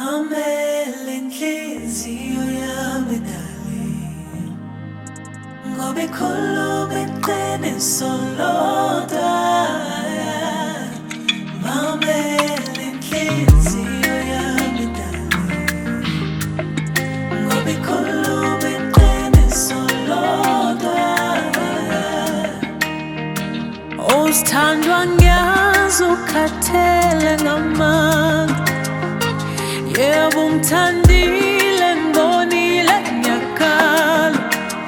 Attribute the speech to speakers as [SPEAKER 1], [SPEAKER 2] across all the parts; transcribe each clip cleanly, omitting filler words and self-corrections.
[SPEAKER 1] Mamele inhliziyo yami darling, ngoba ikhuluma iqiniso lodwa. Mamele inhliziyo yami darling, ngoba ikhuluma iqiniso lodwa. Uzithandwa ngiyazi ukhathele ngamanga, yebo ungithandile ngibonile ngiyakhala.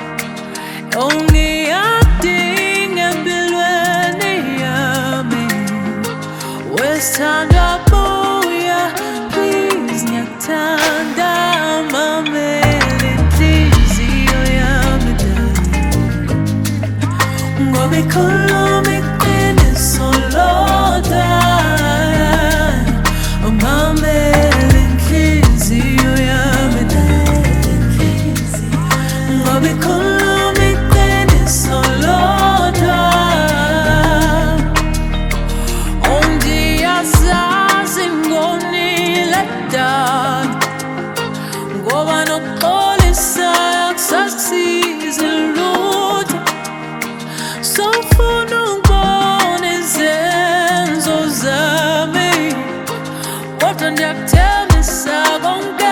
[SPEAKER 1] Ngiyadinga empilweni yami, wesithandwa buya please, ngiyakuthanda. Mamele inhliziyo yami darling, ngoba ikhuluma iqiniso lodwa. Mamele inhliziyo yami darling, ngoba ikhuluma iqiniso lodwa. Ngiyazazi ngonile dala, ngoba nokuxolisa akusasizi lutho. Sofuna ukubona izenzo zami, kodwa ndiyakuthembisa konke